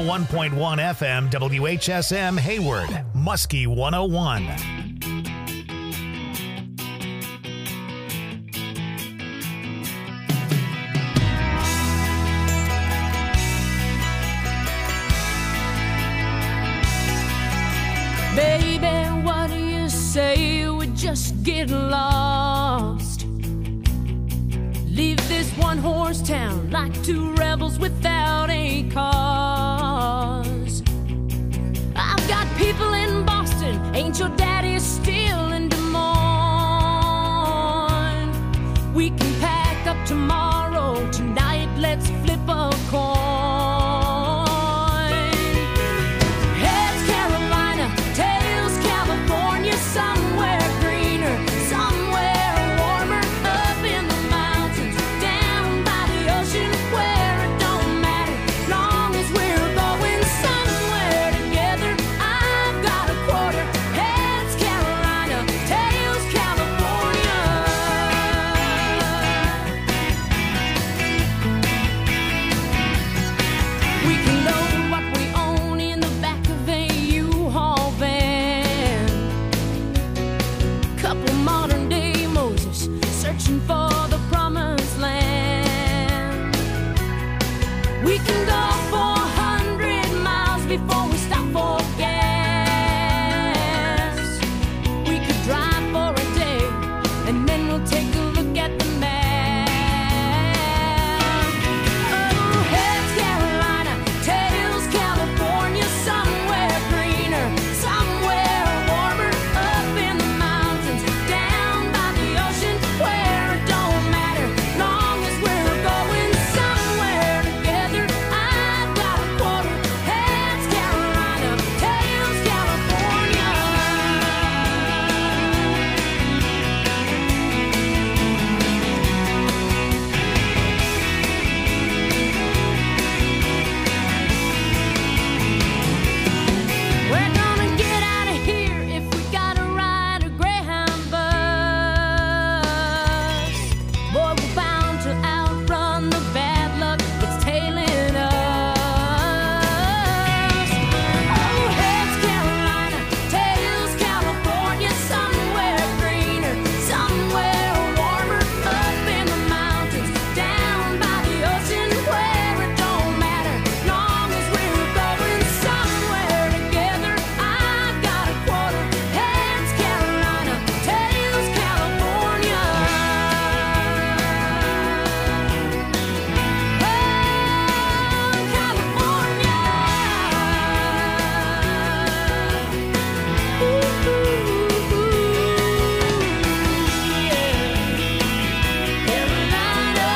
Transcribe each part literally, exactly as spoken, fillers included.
one point one F M, W H S M Hayward, Muskie one oh one. Baby, what do you say we just get lost? Leave this one-horse town like two rebels without a cause. I've got people in Boston, ain't your daddy still in Des Moines? We can pack up tomorrow, tonight let's flip a coin. Somewhere greener, somewhere warmer, up in the mountains, down by the ocean, where it don't matter, long as we're going somewhere together. I've got a quarter, heads Carolina, tails California. We can load what we own in the back of a U-Haul van. Couple modern day Moses searching for the promised land. We can go four hundred miles before we stop for gas. We could drive for a day and then we'll take a look at the map. Oh, heads Carolina, tails California, somewhere greener, somewhere warmer, up in the mountains, down by the ocean, where it don't matter, long as we're going somewhere together. I've got a quarter, heads Carolina, tails California. We're gonna get out of here if we gotta ride a Greyhound bus. Boy, we're bound to outrun the bad luck that's tailing us. Oh, heads Carolina, tails California, somewhere greener, somewhere warmer, up in the mountains, down by the ocean, where it don't matter, long as we're going somewhere together. I've got a quarter, heads Carolina, tails California. Oh, California. Ooh, ooh, ooh, yeah. Carolina,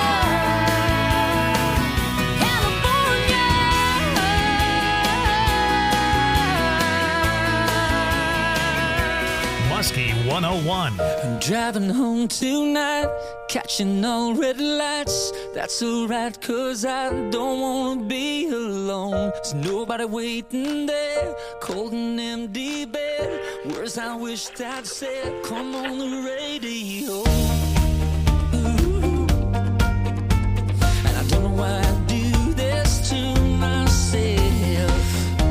California. Muskie one oh one. I'm driving home tonight, catching all red lights. That's alright, cause I don't wanna be alone. There's nobody waiting there, cold and empty bed. Words I wished I'd said, come on the radio. Ooh. And I don't know why I do this to myself.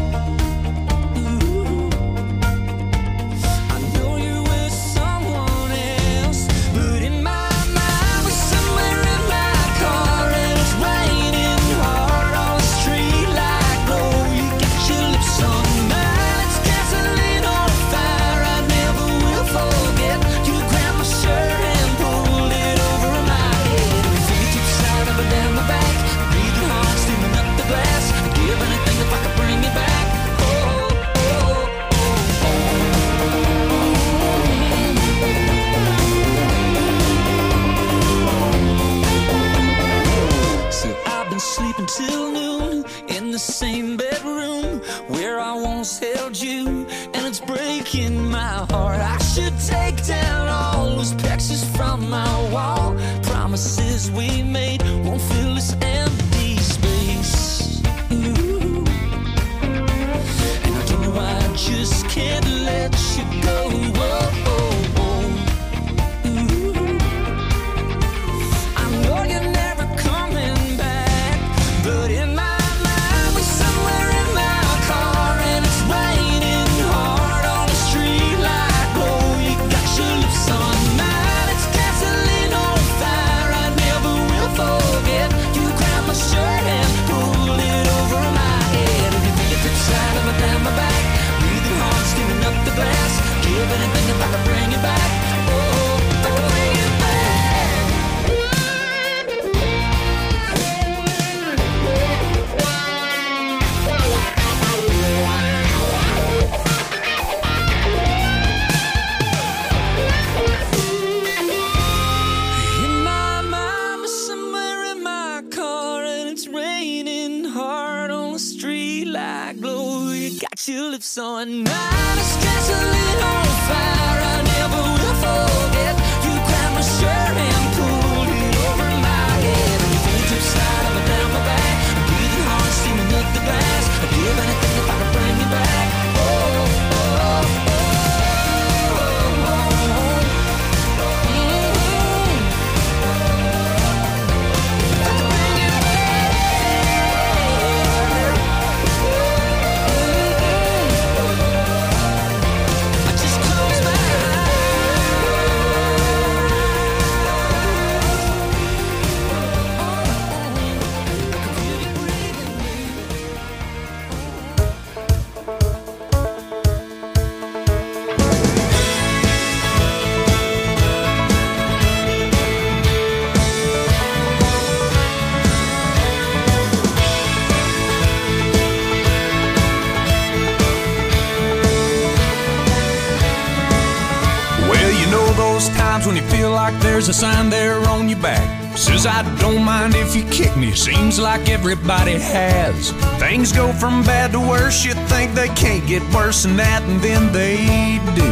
Ooh. I know you're with someone else, but in my mind we're somewhere in my car and it's raining hard on the street like glow. You got your lips on mine, it's gasoline on fire. I never will forget. You grabbed my shirt and pulled it over my head. Fingertips slide up and down my back, breathing hard, steaming up the glass. I'd give anything if I could bring you back. Oh, oh, oh, oh. So I've been sleeping till noon in the same bedroom where I once held you, and it's breaking my heart. I should take down all those pictures from my wall. Promises we made won't fill this empty space. Ooh. And I don't know why I just can't let you go. Whoa, whoa, whoa. Ooh. I know you're never coming back, but in my mind we're somewhere in live. So a night of stress, a little fire I never will forget. You grabbed my shirt and pulled it over my head. And you fingertips slide up and down my back. I'm breathing hard, steaming up the glass. I'd give anything if I could bring you back. Oh, oh, oh, oh. When you feel like there's a sign there on your back says I don't mind if you kick me, seems like everybody has. Things go from bad to worse, you think they can't get worse than that, and then they do.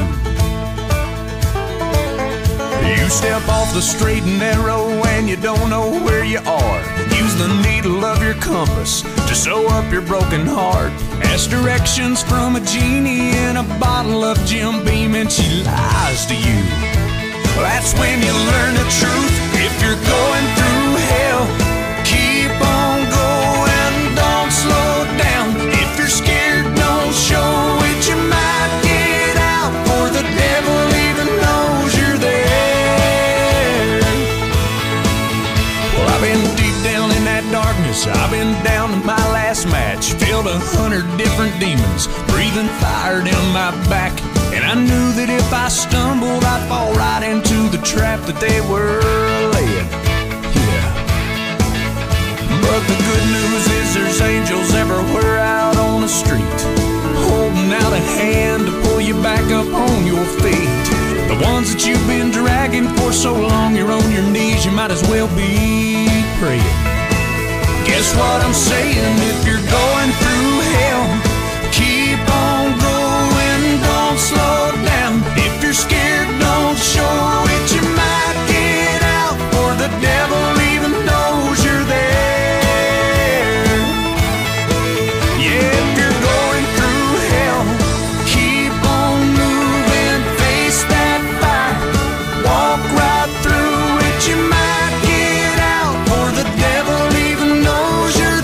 You step off the straight and narrow and you don't know where you are. Use the needle of your compass to sew up your broken heart. Ask directions from a genie in a bottle of Jim Beam and she lies to you. That's when you learn the truth. If you're going through hell, keep on going, don't slow down. If you're scared, don't show it. You might get out, for the devil even knows you're there. Well, I've been deep down in that darkness, I've been down to my last match. Filled a hundred different demons, breathing fire down my back. And I knew that if I stumbled, I'd fall right into the trap that they were laying. Yeah. But the good news is there's angels everywhere out on the street, holding out a hand to pull you back up on your feet. The ones that you've been dragging for so long, you're on your knees, you might as well be praying. Guess what I'm saying? If you're going through hell, keep on going, don't slow down. If you're scared, don't show it. You might get out, for the devil even knows you're there. Yeah, if you're going through hell, keep on moving, face that fire, walk right through it. You might get out, for the devil even knows you're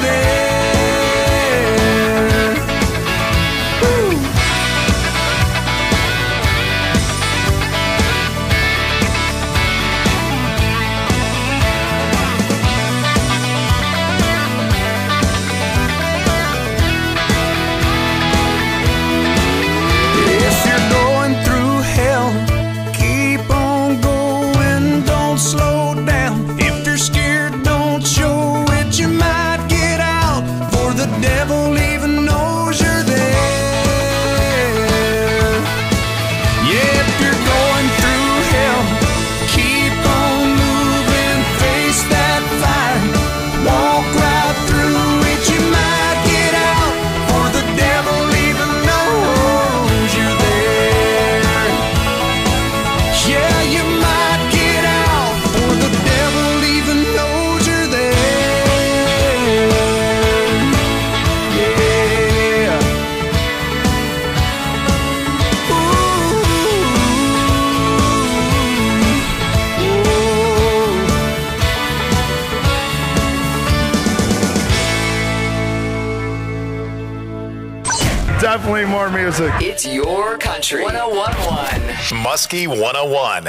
there. Woo. If you're going through hell, keep on going, don't slow down. If you're scared, don't show it. You might get out, for the devil even knows you're there. Yeah, if you're going through hell, keep on moving, face that fire, walk right through it. You might get out, for the devil even knows you're there. Yeah, you might get out, for the devil even knows you're there. Yeah. Definitely more music. It's your country. one oh one point one. Muskie one oh one.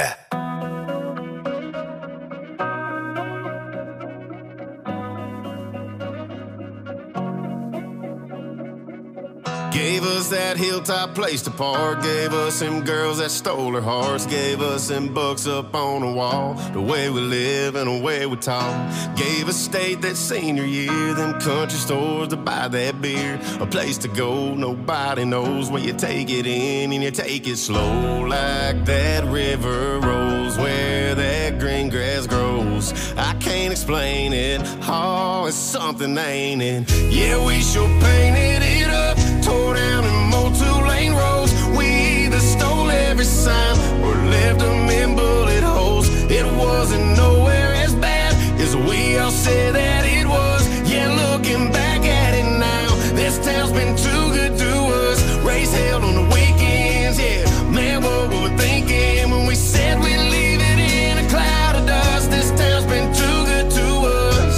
Gave us that hilltop place to park. Gave us them girls that stole our hearts. Gave us them books up on the wall. The way we live and the way we talk. Gave us state that senior year. Them country stores to buy that beer. A place to go, nobody knows. Where you take it in and you take it slow. Like that river rolls where that green grass grows. I can't explain it. Oh, it's something, ain't it? Yeah, we sure painted it up. Tore tore down and mowed two-lane roads. We either stole every sign or left them in bullet holes. It wasn't nowhere as bad as we all said that it was. Yeah, looking back at it now, this town's been too good to us. Race held on the weekends, yeah. Man, what were we thinking when we said we'd leave it in a cloud of dust? This town's been too good to us.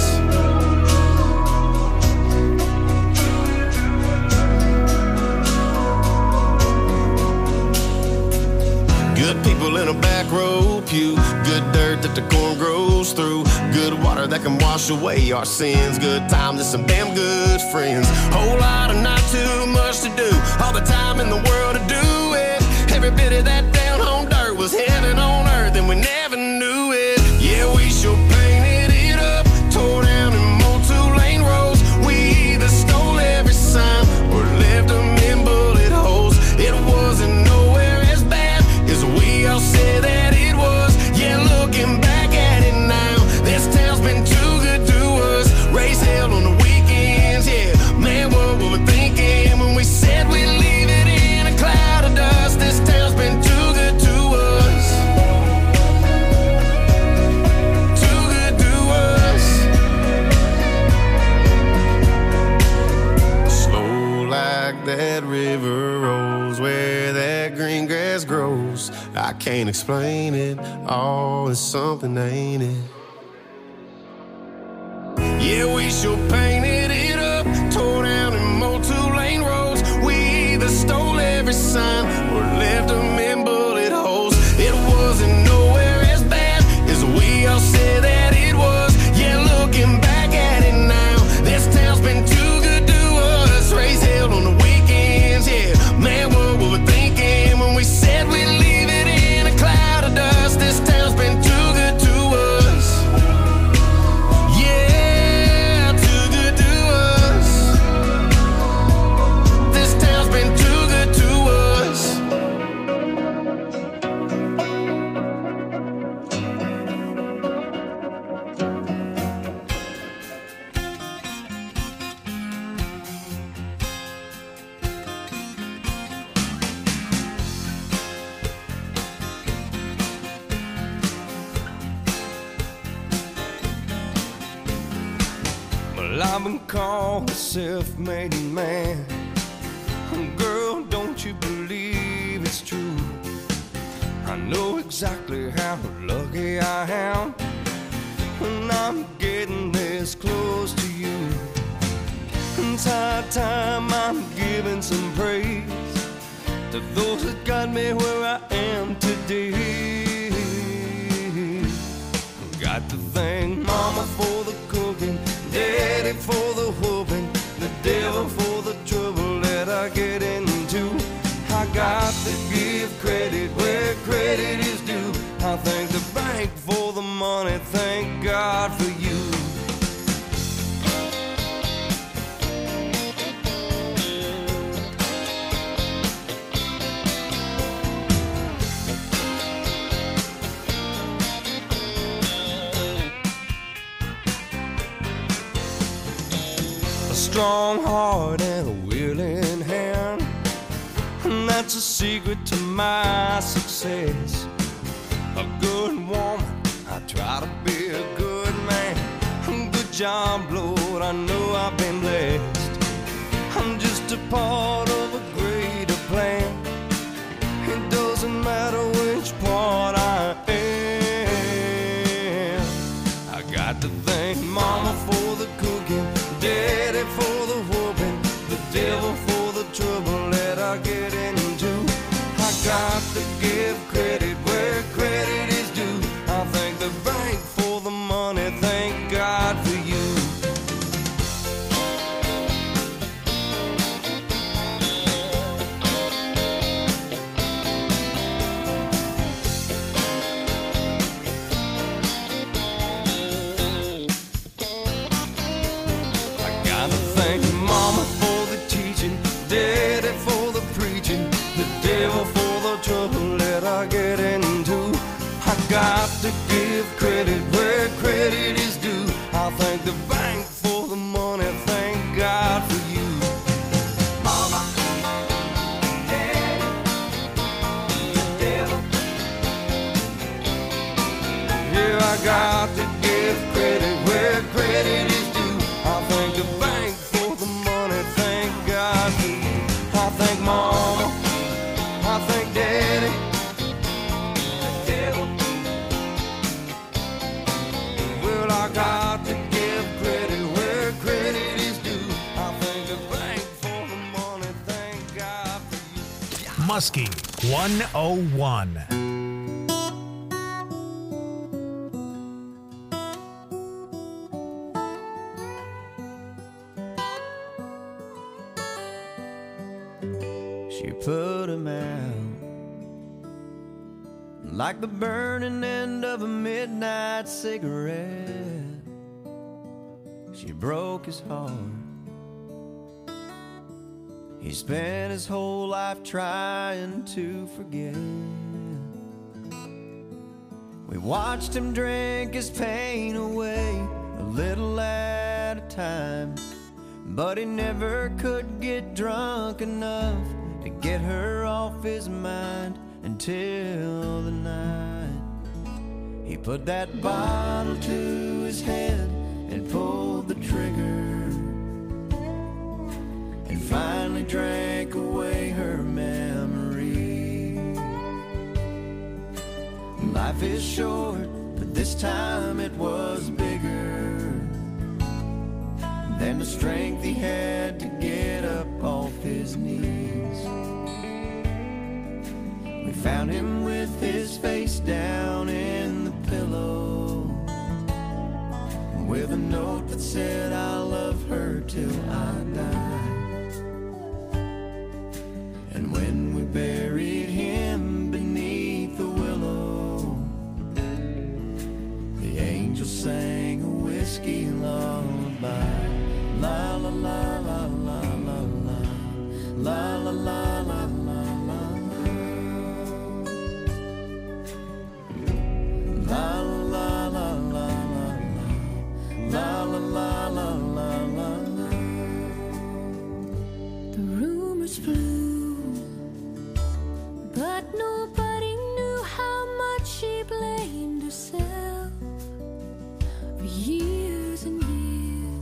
Good people in a back row pew. Good dirt that the corn grows through. Good water that can wash away our sins. Good times and some damn good friends. Whole lot of not too much to do. All the time in the world to do it. Every bit of that down home dirt was heaven on earth, and we never knew it. Yeah, we sure painted it up. Tore down and mowed two-lane roads. We either stole every sign or left them in bullet holes. It wasn't nowhere as bad as we all said that it was. Yeah, looking back at it now, this town's been too good to us. Race held on the weekends, yeah. Man, what were we thinking when we said we'd leave it in a cloud of dust? This town's been too good to us. Too good to us. Slow like that river rolls, where that green grass grows. I can't explain it, all is something, ain't it? Yeah, we sure painted it up. Tore down and mowed two-lane roads. We either stole every sign or left them in bullet holes. It wasn't nowhere as bad as we all said that it was. Yeah, looking back at it now, this town's been too good to us. Race held on the weekends, yeah. Man, what were we thinking when we said we'd leave it in a cloud of dust? This town's been too good to us. Yeah, too good to us. This town's been too good to us. Well, I've been called a self-made man. Girl, don't you believe it's true? I know exactly how lucky I am when I'm getting this close to you. It's high time I'm giving some praise to those that got me where I am today. Got to thank Mama for the cooking, Daddy for the whooping, the devil for the trouble that I get into. I got to give credit where credit is due. I thank the bank for the money, thank God for you. A strong heart and a willing hand, and that's a secret to my success. A good woman, I try to be a good man. Good job, Lord, I know I've been blessed. I'm just a part of a greater plan. It doesn't matter which part I am. I got to thank Mama for the cooking, Daddy for the whooping, the devil for the trouble that I get into. I got to give credit where credit is due. I thank the bank for the money, thank God for you. I gotta thank Mama for the teaching, Daddy for the preaching, the devil for the trouble that I get into. I got to give credit where credit is due. I thank the bank for the money, thank God for you. Mama, got to give credit where credit is due. I thank the bank for the money, thank God for you. I thank Mama, I thank Daddy, the devil. Well, I got to give credit where credit is due. I thank the bank for the money, thank God for you. Muskie one oh one. She put him out like the burning end of a midnight cigarette. She broke his heart. He spent his whole life trying to forget. We watched him drink his pain away a little at a time, but he never could get drunk enough to get her off his mind until the night he put that bottle to his head and pulled the trigger and finally drank away her memory. Life is short, but this time it was bigger than the strength he had to get up off his knees. We found him with his face down in the pillow, with a note that said, "I'll love her till I die." And when we buried him beneath the willow, the angel sang a whiskey lullaby. La la la la la la la, la la la la la la, la la la la la, la la la la la la. The rumors flew, but nobody knew how much she blamed herself for years and years.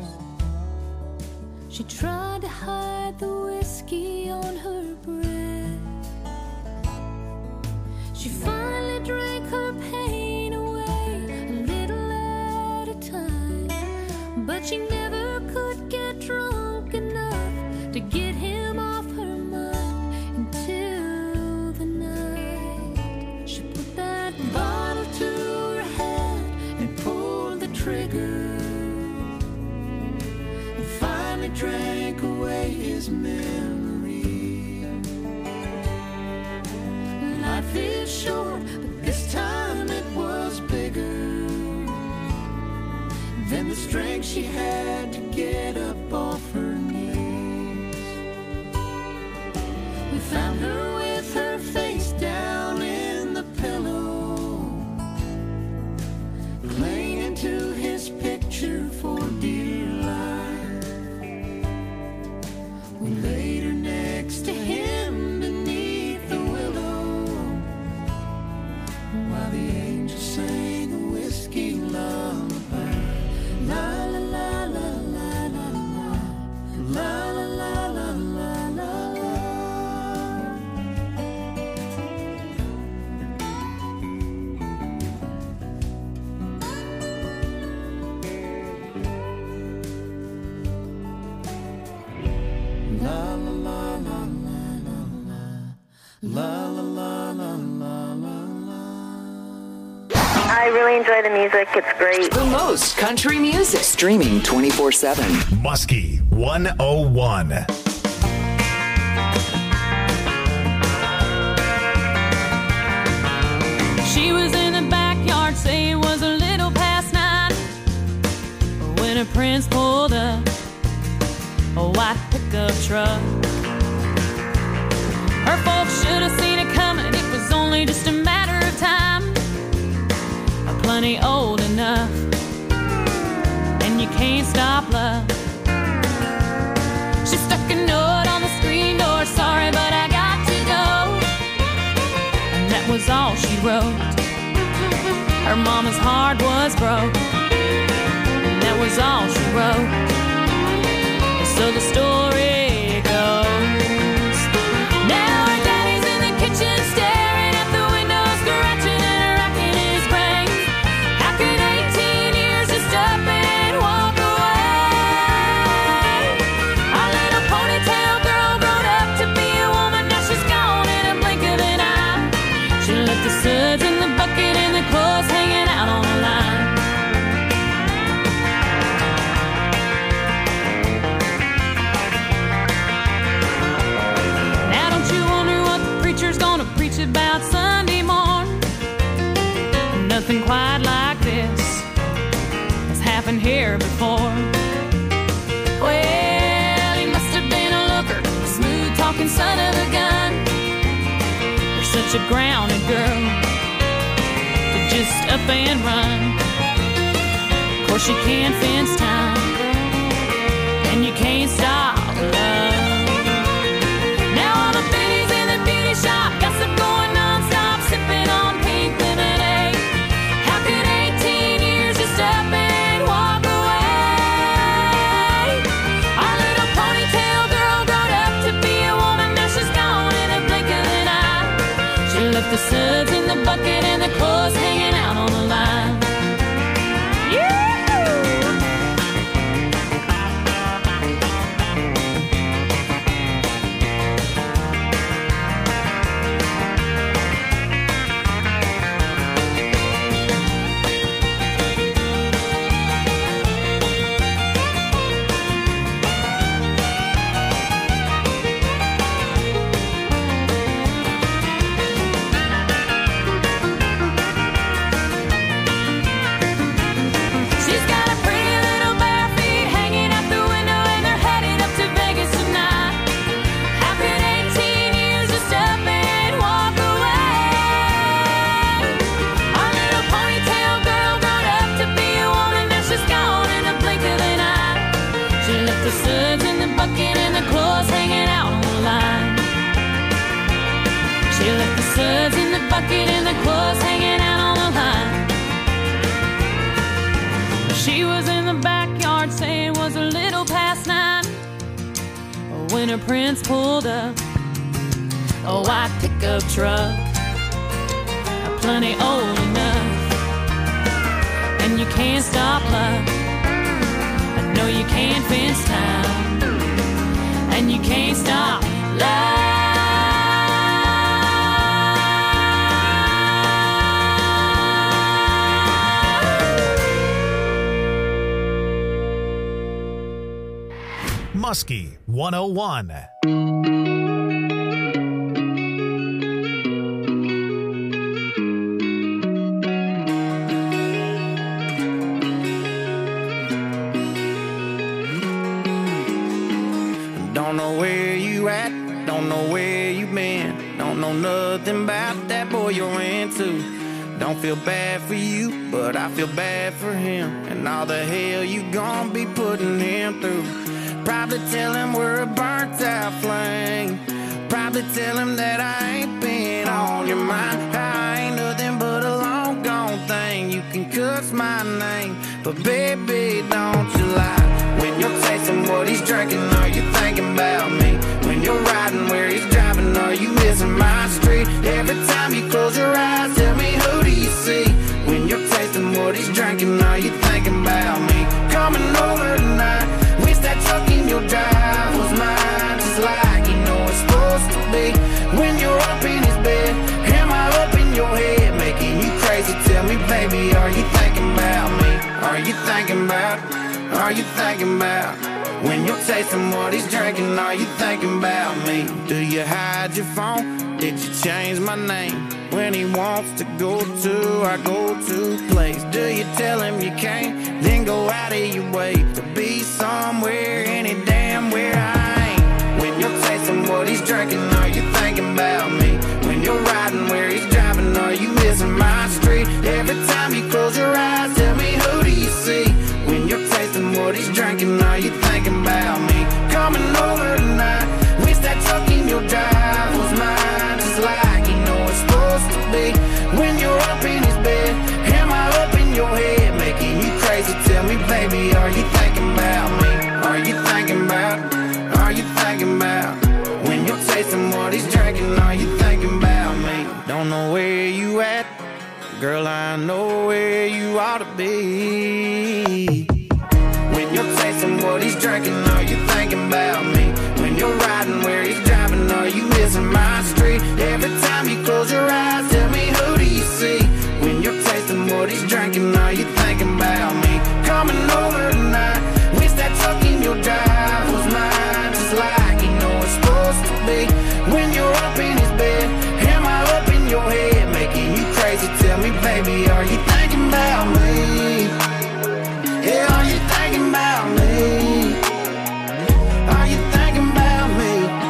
She tried to hide the whiskey on her breath. She finally drank her pain away a little at a time, but she never could get drunk enough to get him off her mind until the night she put that bottle to her head and pulled the trigger and finally drank away his memory. Life is short, but this time it was bigger than the strength she had to get up off her knees. We found her with her face down in the pillow, clinging to his picture for dear life. We laid her next to him beneath the willow, while the angel sang a whiskey lullaby. La la la la la la la, la la la la la la la. La la la la la la la, la la la la la la la. I really enjoy the music. It's great. The most country music. Streaming twenty-four seven. Muskie one oh one. She was in the backyard, say it was a little past nine, when her prince pulled up a white pickup truck. Her folks should have seen it coming, it was only just a matter of time. Plenty old enough, and you can't stop love. She stuck a note on the screen door, sorry but I got to go, and that was all she wrote. Her mama's heart was broke, and that was all she wrote. So the story goes. Now her daddy's in the kitchen staring at the window, scratching and racking his brain. How could eighteen years just up and walk away? Our little ponytail girl grown up to be a woman, now she's gone in a blink of an eye. She left the suds in the bucket and the clothes hanging out on the line. Now don't you wonder what the preacher's gonna preach about Sunday morn? Nothing quite like this has happened here before. Well, he must have been a looker, a smooth-talking son of a gun. You're such a grounded girl to just up and run. Of course you can't fence time, and you can't stop love. Now all the biddies in the beauty shop gossip going non-stop, sipping on pink lemonade. How could eighteen years just up and walk away? Our little ponytail girl grown up to be a woman, now she's gone in a blink of an eye. She left the suds in the bucket and the clothes hanging out on the line. She's got a pretty little bare feet hanging out the window, and they're headed up to Vegas tonight. How could eighteen years just up and walk away? Our little ponytail girl grown up to be a woman, now she's gone in a blink of an eye. She left the suds in the bucket and the clothes hanging out on the line. She left the suds in the bucket and the clothes hanging out on the line. She was in the backyard saying it was a little past nine when her prince pulled up a white pickup truck, plenty old enough. And you can't stop love, no you can't fence time, and you can't stop love. Muskie one oh one. Don't know where you at, don't know where you been, don't know nothing about that boy you're into. Don't feel bad for you, but I feel bad for him, and all the hell you gon' be putting him through. Probably tell him we're a burnt out flame, probably tell him that I ain't been on your mind. I ain't nothing but a long gone thing, you can cuss my name, but baby don't you lie. When you're tasting what he's drinking, are you thinking about me? When you're riding where he's driving, are you missing my street? Every time you close your eyes, tell me who do you see? When you're tasting what he's drinking, are you thinking about me? Coming over tonight, wish that truck in your drive was mine, just like you know it's supposed to be. When you're up in his bed, am I up in your head, making you crazy? Tell me, baby, are you thinking about me? Are you thinking about, are you thinking about? When you're tasting what he's drinking, are you thinking about me? Do you hide your phone? Did you change my name? When he wants to go to our go-to place, do you tell him you can't, then go out of your way to be somewhere, any damn where I ain't? When you're tasting what he's drinking, are you thinking about me? When you're riding where he's driving, are you missing my street? Every time you close your eyes, tell me who do you see? When you're tasting what he's drinking, are you thinking about me? Coming over tonight, wish that truck in your drive was mine, just like you know it's supposed to be. When you're up in his bed, am I don't know where you at. Girl, I know where you ought to be. When you're tasting what he's drinking, are you thinking about me? When you're riding where he's driving, are you missing my street? Every time you close your eyes, tell me, who do you see? When you're tasting what he's drinking, are you thinking about me? Coming over tonight, wish that tuck in your drive was mine, just like you know it's supposed to be. When you're up in his bed, am I up in your head, making you crazy? Tell me, baby, are you thinking about me? Yeah, are you thinking about me? Are you thinking about me?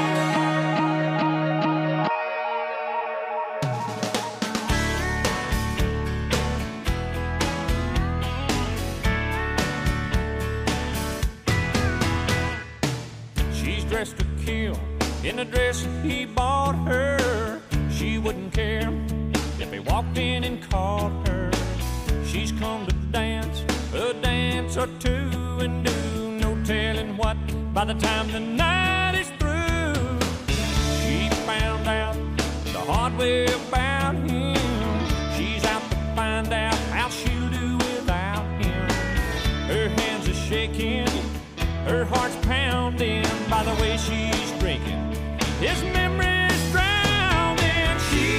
She's dressed to kill in the dress he bought her. She wouldn't care if he walked in and called her. She's come to dance a dance or two and do no telling what by the time the night is through. She found out the hard way about him. She's out to find out how she'll do without him. Her hands are shaking, her heart's pounding by the way she's drinking. His memory's drowning.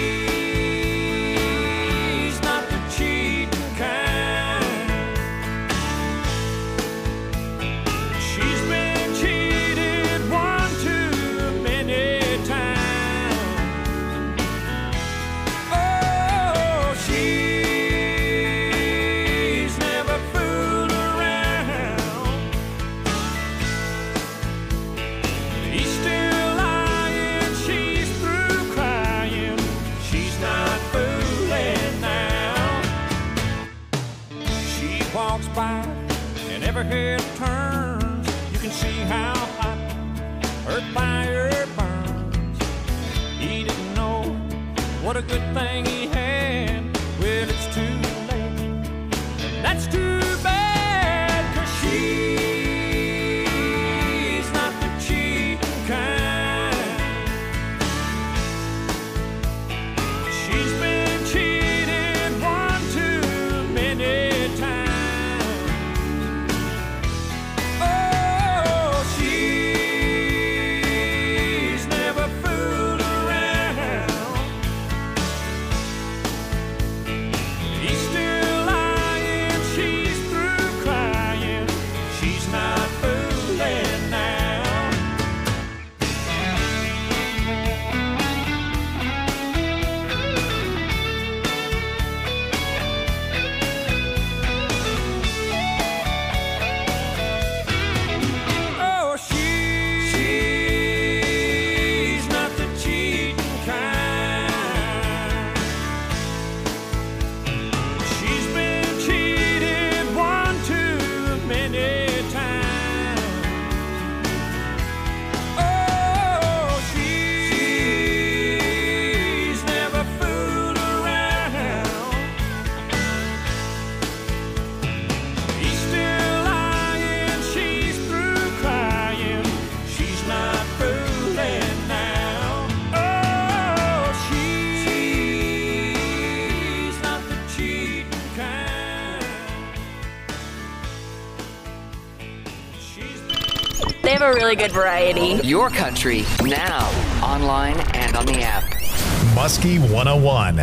She's not the cheating kind. She's been cheated one too many times. Oh, she's never fooled around. He's still lying, she's through crying. She's not fooling now. She walks by and every head turns. You can see how hot her fire burns. He didn't know what a good thing he had. Well, it's too late, and that's too bad, 'cause she's not the cheating kind. She's been cheated one too many times. Oh, she's never fooled around. He's still lying, she's through crying. She's not fooling now. Oh, she's not the cheating kind. She's been cheated one too many times. Oh, she's never fooled around. He's still lying, she's through crying. She's not fooling now. Oh, she's not the cheating kind. She's been They have a really good variety. Your country, now, online and on the app. Muskie one oh one.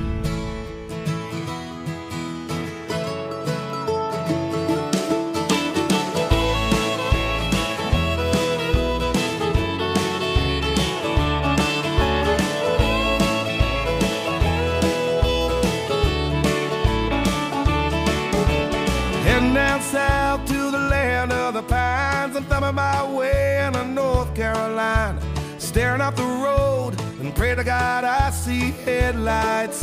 Heading down south to the land of the pines. I'm thumbing my way into North Carolina, staring up the road and pray to God I see headlights.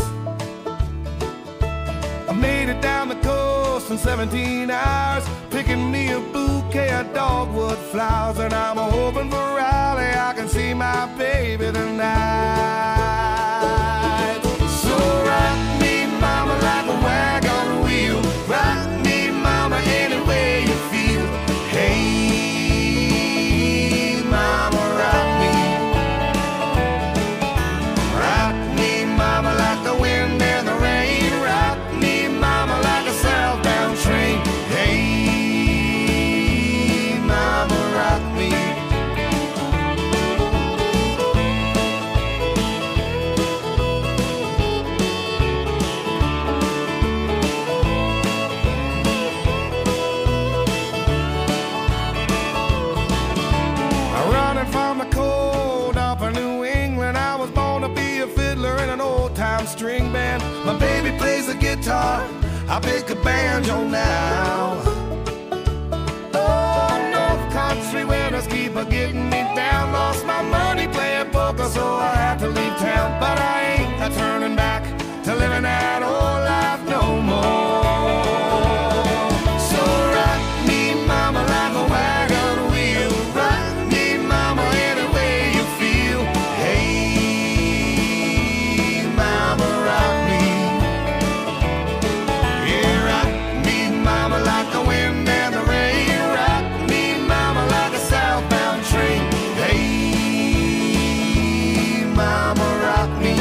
I made it down the coast in seventeen hours, picking me a bouquet of dogwood flowers, and I'm hoping for Raleigh I can see my baby tonight. So rock me, mama, like a wagon wheel. Rock me, mama, any way you feel. Hey, mama, rock me. Rock me, mama, like band. My baby plays the guitar, I pick a banjo now. Oh, North Country winners keep a getting me down. Lost my money playing poker, so I had to leave town. But I ain't a turning back to living that old life no more. So rock me, mama, like a wagon wheel. Rock me, mama, any way you feel. Hey, mama, rock me. Yeah, rock me, mama, like the wind and the rain. Rock me, mama, like a southbound train. Hey, mama, rock me.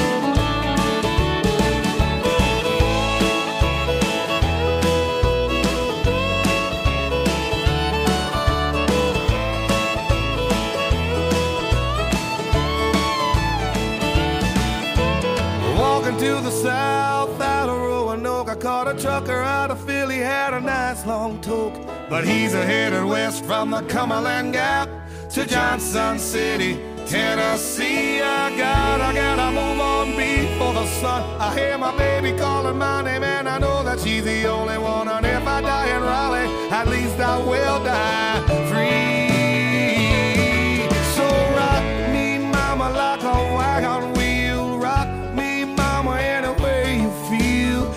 Walking to the south out of Roanoke, I caught a trucker out of Philly, had a nice long toke. But he's a headed west from the Cumberland Gap to Johnson City, Tennessee. I got, I gotta move on before the sun. I hear my baby calling my name, and I know that she's the only one. And if I die in Raleigh, at least I will die free. So rock me, mama, like a wagon wheel. Rock me, mama, any way you feel.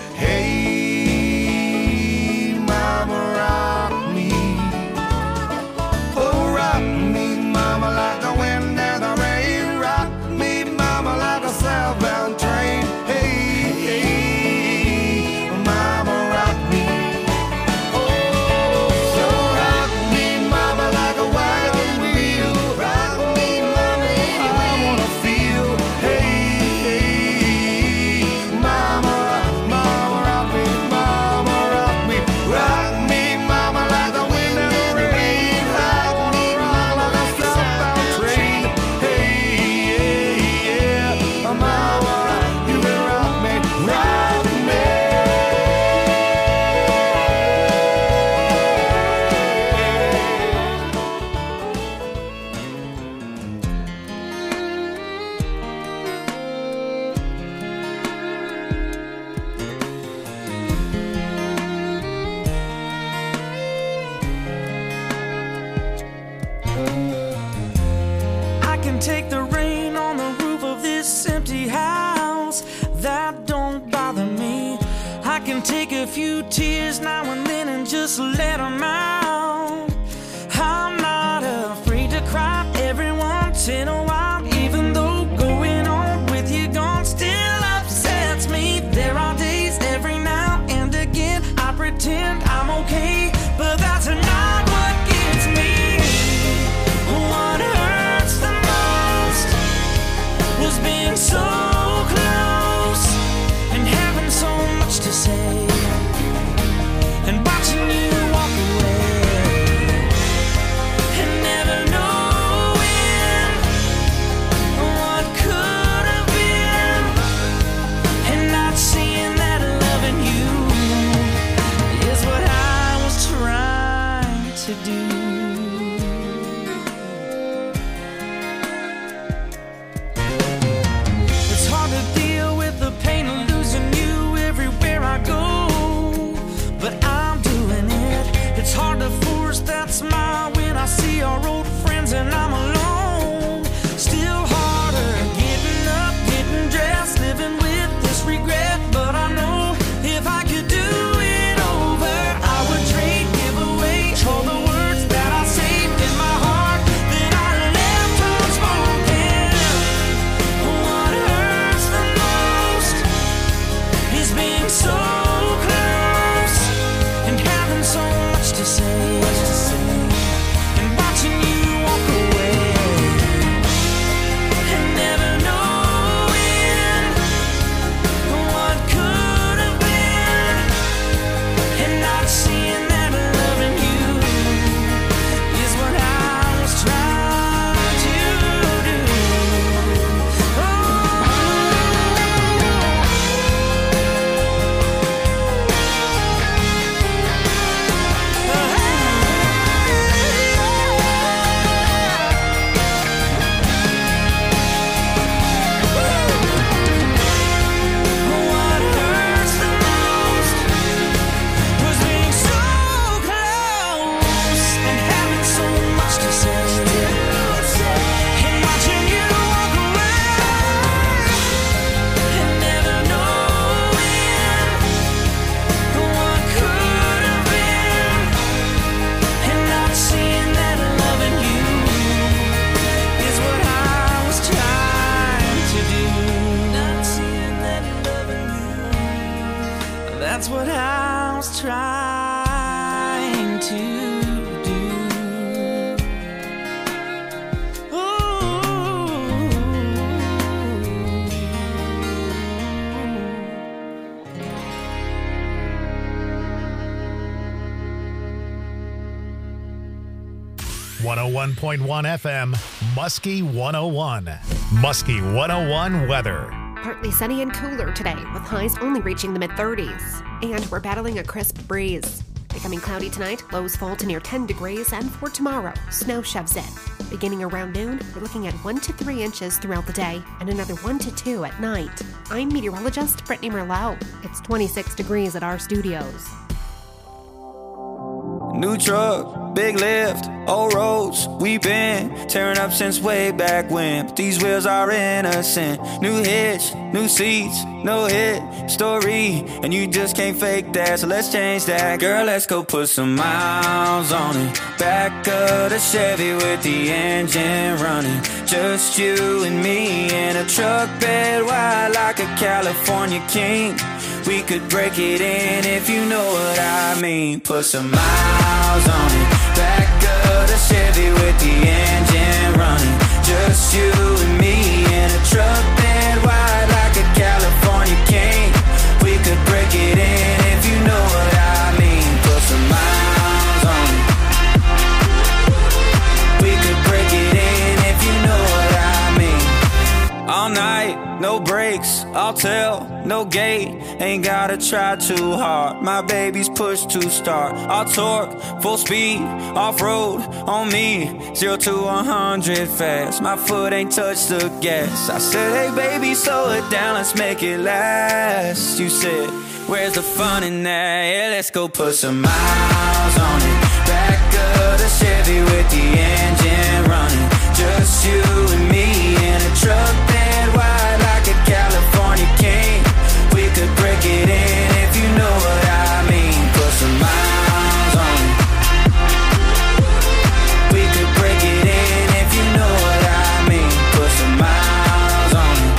Hey, mama, rock me. Oh, rock me, mama, like the wind and the rain. Rock me, mama, like a southbound train. Hey, hey, mama, rock me. Oh, so rock me, mama, like a wagon wheel. Rock me, mama, I wanna feel. Hey, hey, mama, mama, rock me, mama, rock me. Rock me, mama, like the wind and the rain. I wanna rock like a southbound train. Hey, yeah, yeah, mama, you can rock me, rock me. I can take the rain on the roof of this empty house. That don't bother me. I can take a few tears now and then and just let them out. I'm not afraid to cry every once in a while, even though going on with you gone still upsets me. There are days every now and again I pretend I'm okay, but that's not what gets me. What hurts the most was being so close and having so much to say and watching you walk away and never knowing what could have been and not seeing that loving you is what I was trying to do. It's hard to deal with the pain of losing you everywhere I go, but I'm doing it. It's hard to force that smile when I see our old friends and I'm alone. Still harder getting up, getting dressed, living with this regret. But I know if I could do it over, I would trade, give away all the words that I saved in my heart that I left unspoken. What hurts the most is being so close and having so much to say and watching you walk away and never knowing what could have been and not seeing that loving you is what I was trying to do. Oh, That's what I was trying to do. one oh one point one F M, Muskie one oh one. Muskie one oh one weather. Partly sunny and cooler today, with highs only reaching the mid-thirties. And we're battling a crisp breeze. Becoming cloudy tonight, lows fall to near ten degrees, and for tomorrow, snow shoves in. Beginning around noon, we're looking at one to three inches throughout the day, and another one to two at night. I'm meteorologist Brittany Merlot. It's twenty-six degrees at our studios. New truck, big lift, old roads, we been tearing up since way back when. But these wheels are innocent. New hitch, new seats, no hit story, and you just can't fake that, so let's change that. Girl, let's go put some miles on it. Back of the Chevy with the engine running. Just you and me in a truck bed wide like a California king. We could break it in if you know what I mean. Put some miles on it. Back of the Chevy with the engine running. Just you and me in a truck bed wide like a California king. We could break it in if you know what I mean. Put some miles on it. We could break it in if you know what I mean. All night, no brakes, I'll tell, no gate. Ain't gotta try too hard. My baby's push to start. I'll torque, full speed, off-road on me. Zero to one hundred fast. My foot ain't touched the gas. I said, hey baby, slow it down, let's make it last. You said, where's the fun in that? Yeah, let's go put some miles on it. Back of the Chevy with the engine running. Just you and me in a truck bed wide like a California king. We could break it in if you know what I mean. Put some miles on it. We could break it in if you know what I mean. Put some miles on it.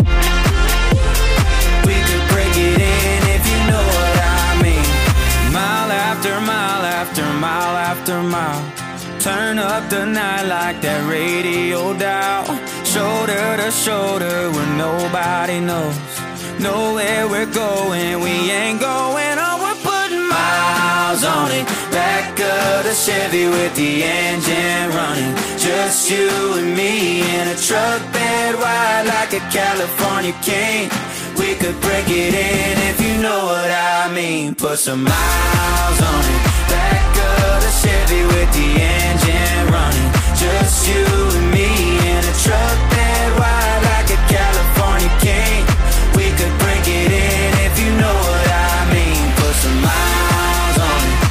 We could break it in if you know what I mean. Mile after mile after mile after mile. Turn up the night like that radio dial. Shoulder to shoulder where nobody knows. Know where we're going, we ain't going on. We're putting miles on it. Back of the Chevy with the engine running. Just you and me in a truck bed wide like a California king. We could break it in if you know what I mean. Put some miles on it. Back of the Chevy with the engine running. Just you and me in a truck bed wide like a California king. We could break it in if you know what I mean. Put some miles on it.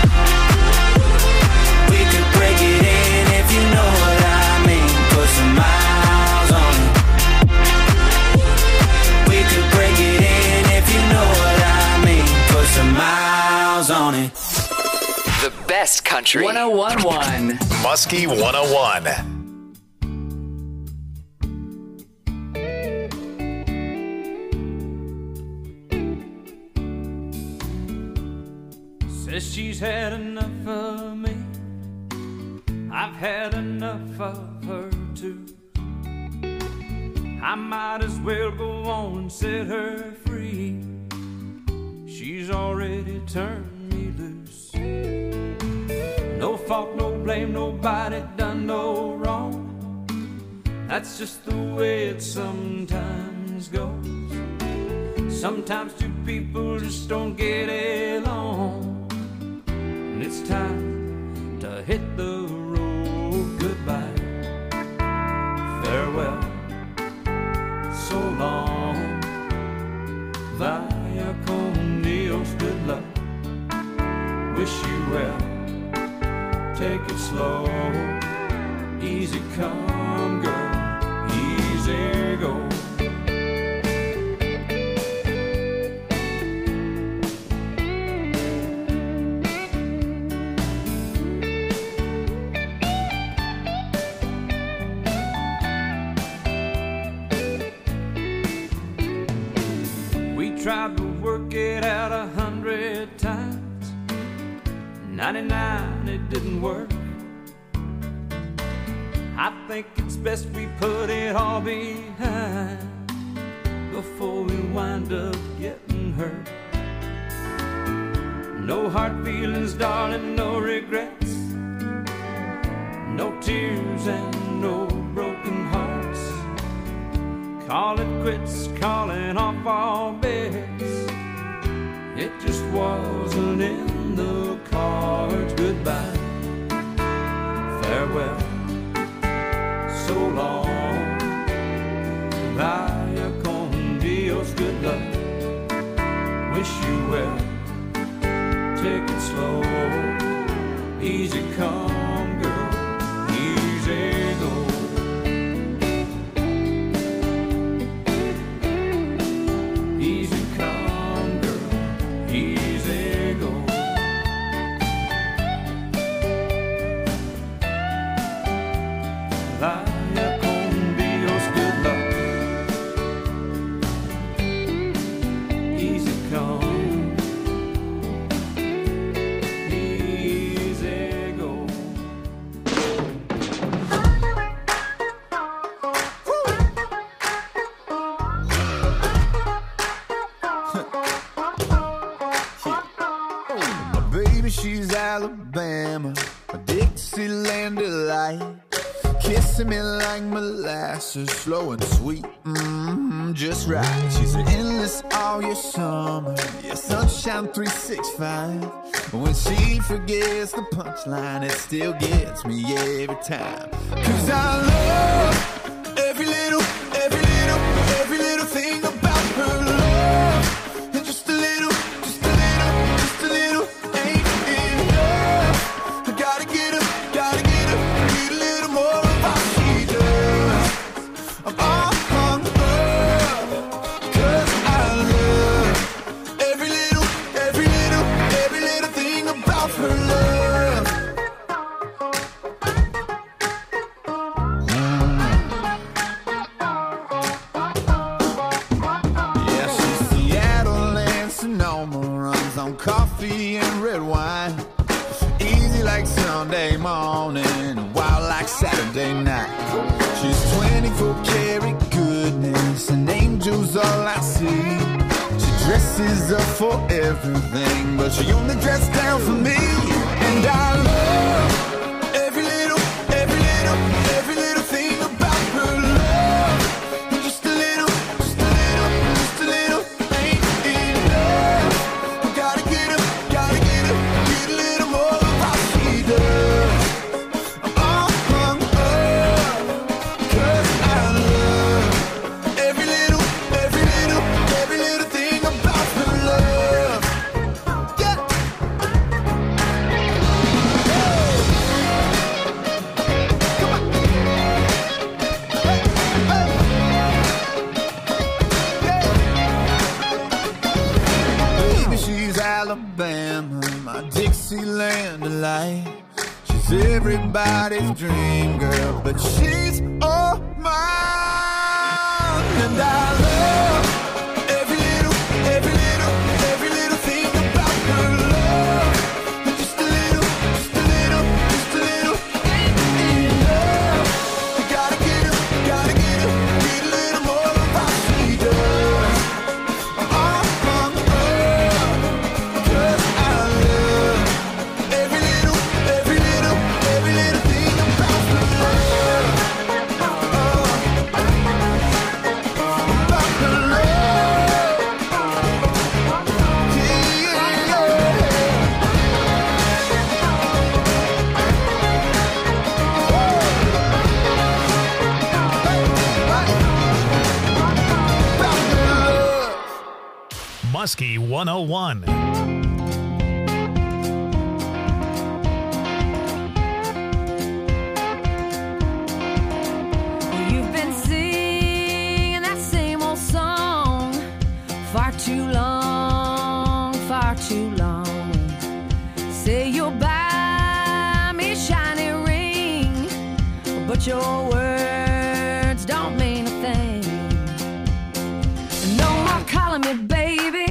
We could break it in if you know what I mean. Put some miles on it. We could break it in if you know what I mean. Put some miles on it. The best country. one oh one point one. Muskie one oh one. Says she's had enough of me. I've had enough of her too. I might as well go on and set her free. She's already turned me loose. No fault, no blame, nobody done no wrong. That's just the way it sometimes goes. Sometimes two people just don't get along. And it's time to hit the road. Goodbye, farewell, so long. Vaya con Dios, good luck. Wish you well. Take it slow. Easy come, girl. Easy go. tried to work it out a hundred times. ninety-nine, it didn't work. I think it's best we put it all behind before we wind up getting hurt. No hard feelings, darling, no regrets, no tears and no broken hearts. Call it quits, calling off all bets. It just wasn't in the cards. Goodbye, farewell, so long, vaya con Dios, good luck, wish you well, take it slow, easy come girl, easy go. Easy come girl, easy go. Vaya con Dios, good luck, easy come, easy go. My baby, she's Alabama, a Dixieland delight. Kissing me like molasses, slow and sweet, mm-hmm, just right. She's endless all year summer, yeah, sunshine three sixty-five. When she forgets the punchline, it still gets me every time. Cause I love every little, every little, every little thing about her love. And just a little, just a little, just a little ain't enough. I gotta get her, gotta get her, need a little more of what she does. I'm all hung up, cause I love every little, every little, every little thing about her love. Yeah, she's Seattle and Sonoma, runs on coffee and red wine. Easy like Sunday morning, wild like Saturday night. She's twenty-four karat goodness, and angels all I see. She dresses up for everything, but she only dressed down for me. And I love every little, every little, every little thing about her love. And just a little, just a little, just a little ain't enough. I gotta get her, gotta get her, get a little more of what she does. I'm all hung up, cause I love every little, every little, every little thing about her love. Yeah. Baby, she's Alabama, my Dixieland delight. She's everybody's dream girl, but she's all mine. And I love every little, every little, every little thing about her love. And just a little, just a little, just a little ain't enough. I gotta get her, gotta get her, get a little more of what she does. I'm all hung up, cause I love every little, every little, every little thing about her love. About her love. Muskie one oh one. You've been singing that same old song far too long, far too long. Say you'll buy me a shiny ring, but your words don't mean a thing. No more calling me baby,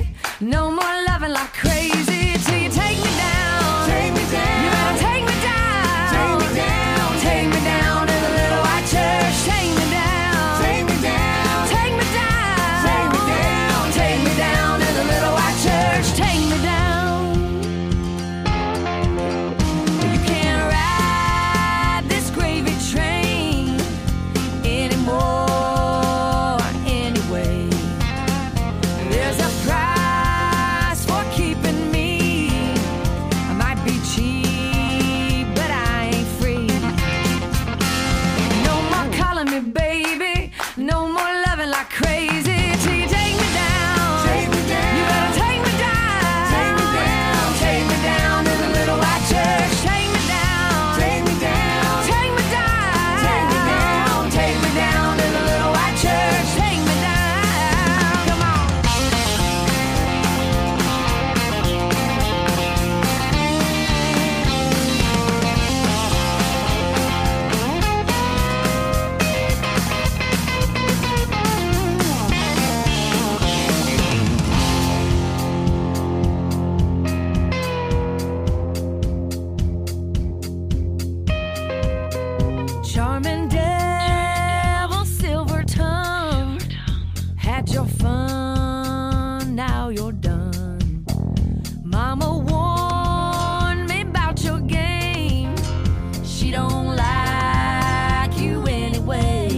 done. Mama warned me about your game. She don't like you anyway.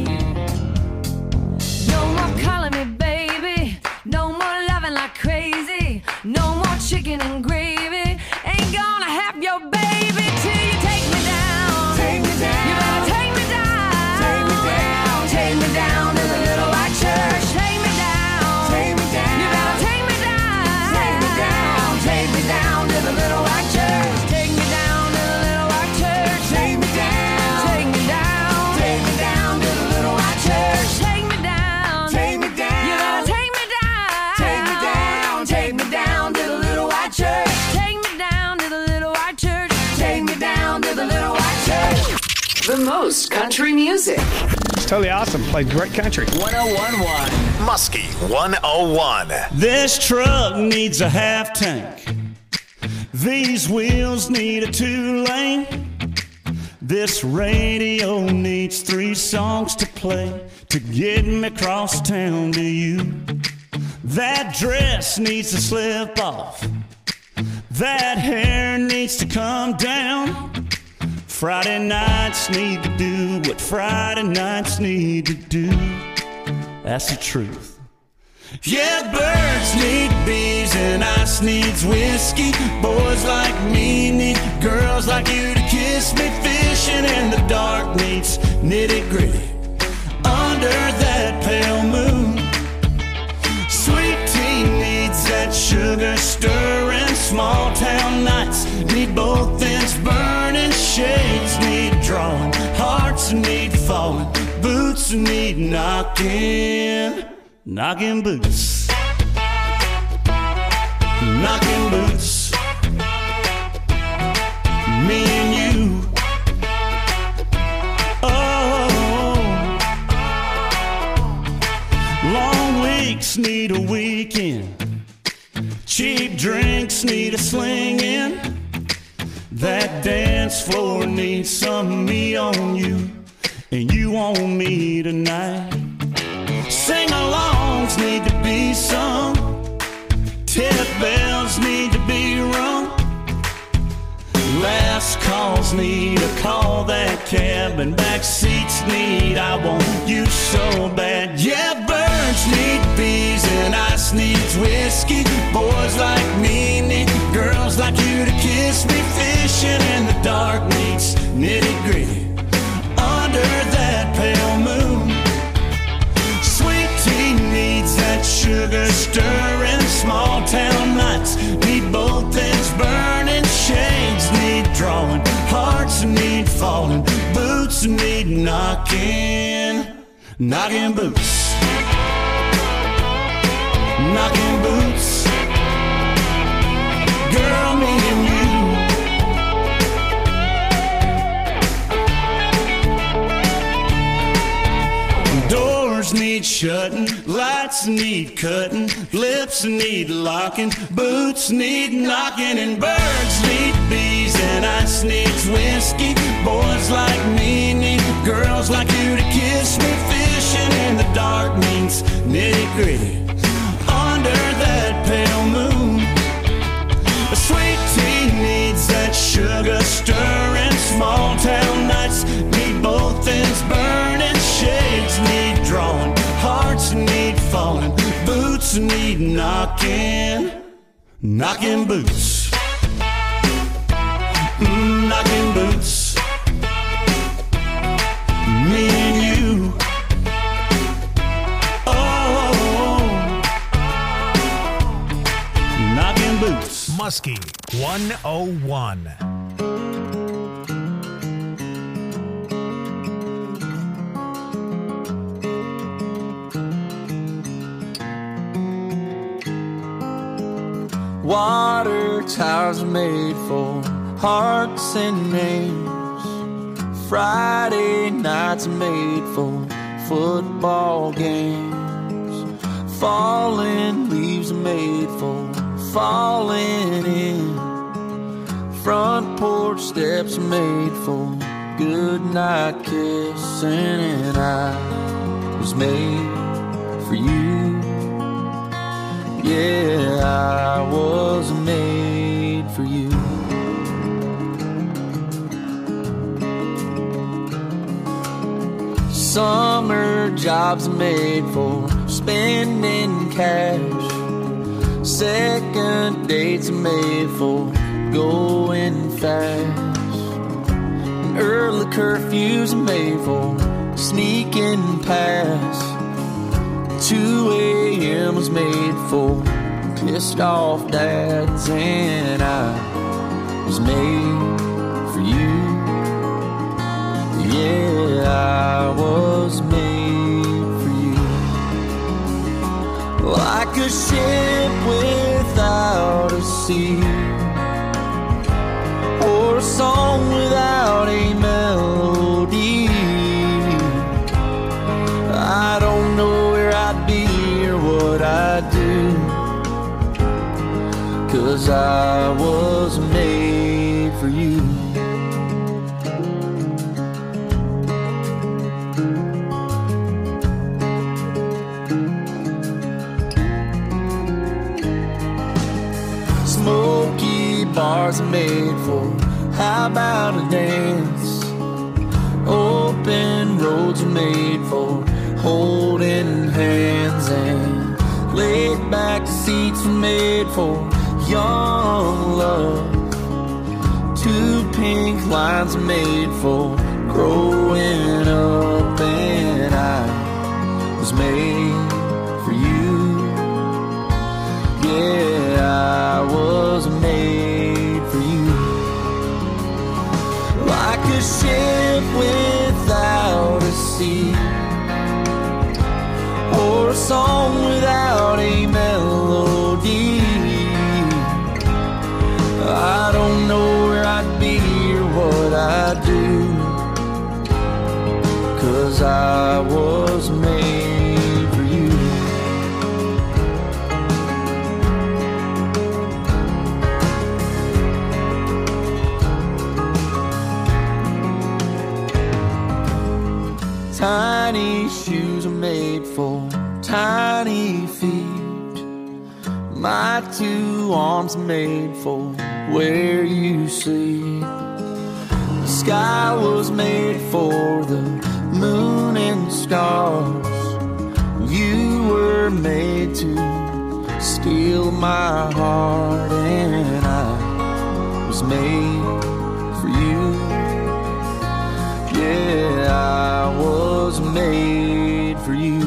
No more calling me baby. No more loving like crazy. No more chicken and gravy. Ain't gonna have your baby till you take me down. Take me down. You better take me down. Take me down. Take me down to the little white church. Take me down. Take me down. You better take me down. Take me down. Take me down to the little white church. Take me down to the little white church. Take me down. Take me down. Take me down to the little white church. Take me down. Take me down. You better take me down. Take me down. Take me down to the little white church. Take me down to the little white church. Take me down to the little white church. The most country music. It's totally awesome. Plays great country. one oh one point one. Muskie one oh one. This truck needs a half tank. These wheels need a two-lane. This radio needs three songs to play to get me across town to you. That dress needs to slip off. That hair needs to come down. Friday nights need to do what Friday nights need to do. That's the truth. Yeah, birds need bees and ice needs whiskey. Boys like me need girls like you to kiss me. Fishing in the dark needs nitty gritty under that pale moon. Sweet tea needs that sugar stirring. Small town nights need both ends burning. Shades need drawing. Hearts need falling. Boots need knocking. Knocking boots. Knocking boots. Me and you. Oh. Long weeks need a weekend. Cheap drinks need a slinging. That dance floor needs some me on you, and you on me tonight. Sing-alongs need to be sung. Tip bells need to be rung. Last calls need a call that cab, and back seats need I want you so bad. Yeah, birds need bees and ice needs whiskey. Boys like me need girls like you to kiss me. Fishing in the dark needs nitty gritty under that pale moon. Sweet tea needs that sugar stirring. Small town nights need both ends burning. Shades need drawing. Hearts need falling. Boots need knocking. Knocking boots. Knocking boots. Girl, me and you. Doors need shutting, lights need cutting, lips need locking, boots need knocking, and birds need bees and ice needs whiskey. Boys like me need girls like you to kiss me. Fishing in the dark means nitty gritty under that pale moon. A sweet tea needs that sugar stirring. Small town nights need both ends burning. Shades need drawing. Hearts need falling. Boots need knocking. Knocking boots. Mm, knocking boots. Me and you. Oh, knocking boots. Muskie one oh one. Water towers are made for hearts and names. Friday nights are made for football games. Falling leaves are made for falling in. Front porch steps are made for goodnight kissing. And I was made for you. Yeah, I was made for you. Summer jobs made for spending cash. Second dates made for going fast. And early curfews made for sneaking past. two a.m. was made for pissed off dads. And I was made for you. Yeah, I was made for you. Like a ship without a sea, or a song without a melody. I don't know where I'd be or what I'd do, 'cause I was made for you. Smoky bars made for how about a dance? Open roads are made for holding hands, and laid back seats are made for young love. Two pink lines are made for growing up, and I was made for you. Yeah, I was made for you. Like a ship without a sea, or a song without a melody. I don't know where I'd be or what I'd do, 'cause I was made for you. Tiny shoes are made for tiny feet. My two arms made for where you sleep. The sky was made for the moon and stars. You were made to steal my heart, and I was made for you. Yeah, I was made for you.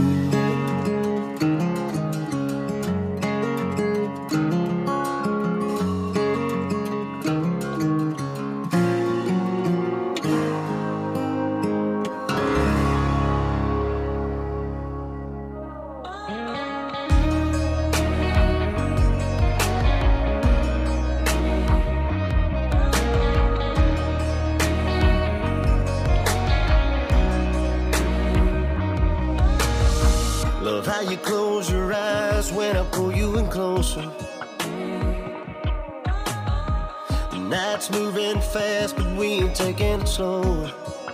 Love how you close your eyes when I pull you in closer. The night's moving fast, but we ain't taking it slow.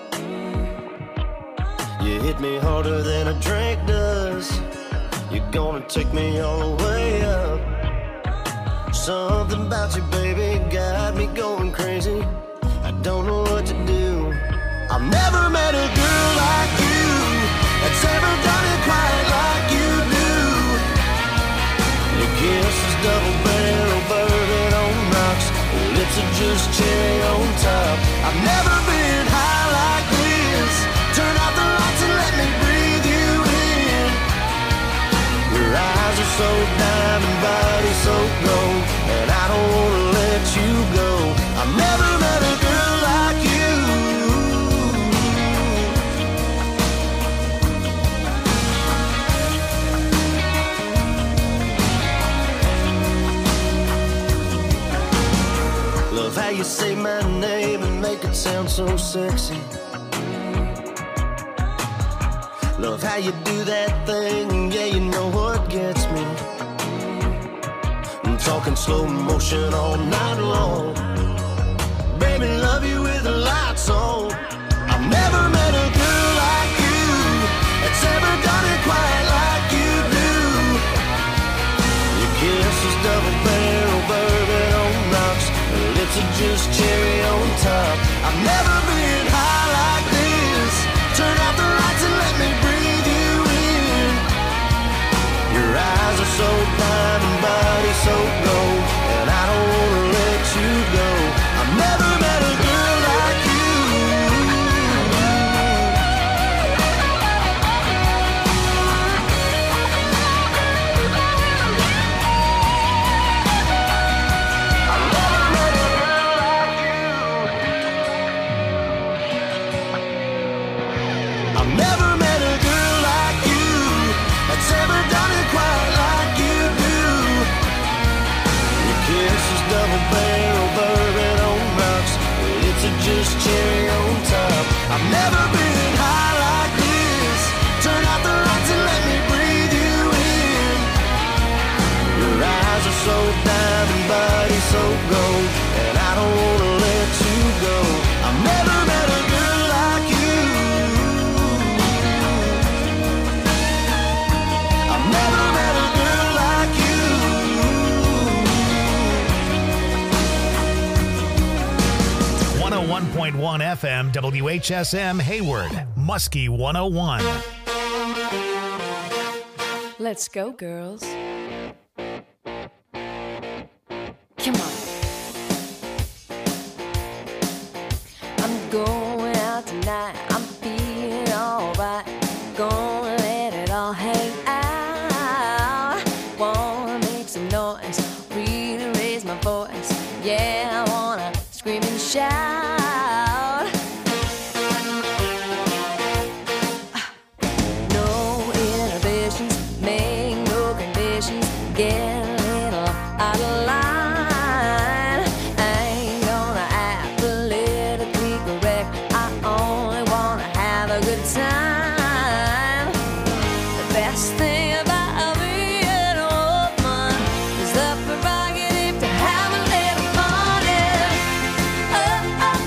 You hit me harder than a drink does. You're gonna take me all the way up. Something about you, baby, got me going crazy. I don't know what to do. I've never met a girl like you that's ever done it quite like you do. Your kiss is double barrel bourbon on rocks. Your lips are just cherry on top. I've never been high like this. Turn out the lights and let me breathe you in. Your eyes are so diamond, body so gold, and I don't wanna let you go. I've never met a girl like you. Love how you say my name and make it sound so sexy. Love how you do that thing, yeah, you know what gets me. I'm talking slow motion all night long. Baby, love you with the lights on. I've never met a girl like you that's ever done it quite like you do. Your just cherry on top. I've never been high like this. Turn out the lights and let me breathe you in. Your eyes are so diamond, body so gold, and I don't wanna let you go. I've never met a girl like you. I've never met a girl like you that's ever done it quite like you do. Your kiss is double barrel bourbon on rocks, but it's a just cherry on top. I've never been high like this. Turn out the lights and let me breathe you in. Your eyes are so diamond, body so gold, and I don't wanna let you go. I've never met a girl like you. I've never met a girl like you. one oh one point one F M W H S M Hayward, Muskie one oh one. Let's go, girls. Come on. I'm going out tonight. I'm feeling alright. Gonna let it all hang out. Wanna make some noise, really raise my voice. Yeah, I wanna scream and shout.